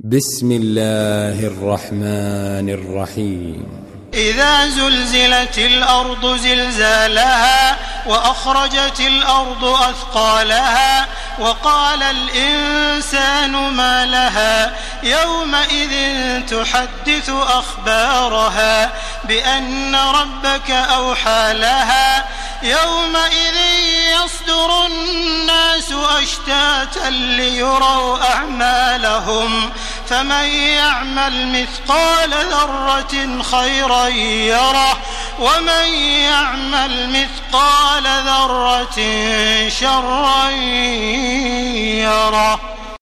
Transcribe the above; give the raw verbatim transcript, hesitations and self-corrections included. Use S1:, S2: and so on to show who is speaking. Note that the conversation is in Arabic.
S1: بسم الله الرحمن الرحيم
S2: إذا زلزلت الأرض زلزالها وأخرجت الأرض أثقالها وقال الإنسان ما لها يومئذ تحدث أخبارها بأن ربك أوحى لها يومئذ يصدر الناس أشتاتا ليروا أعمالهم فمن يعمل مثقال ذرة خيرا يره ومن يعمل مثقال ذرة شرا يره.